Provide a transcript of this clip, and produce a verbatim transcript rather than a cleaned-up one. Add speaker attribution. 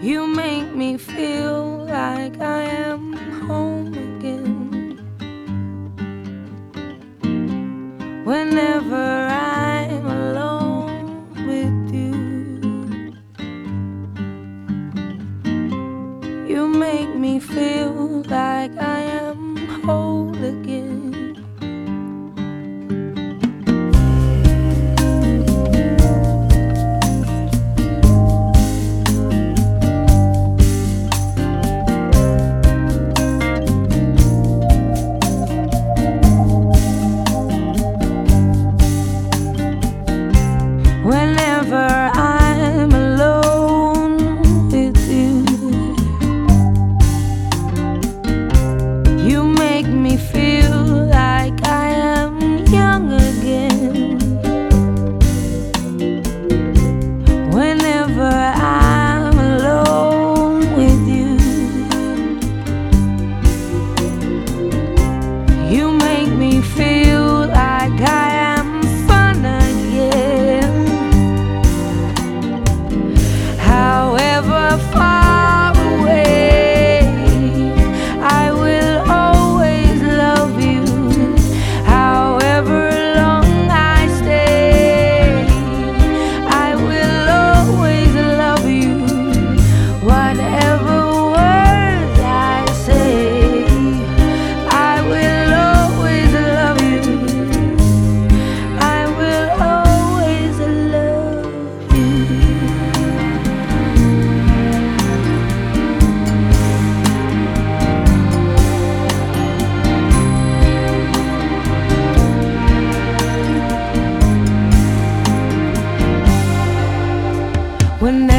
Speaker 1: You make me feel like I am home again. Whenever I'm alone with you, you make me feel like I am whole again. Whenever I'm alone with you, you make me feel like I am young again. Whenever I'm alone with you, you make me feel like I am fun again. However far away, I will always love you. However long I stay, I will always love you. Whatever words I say, I will always love you. I will always love you. When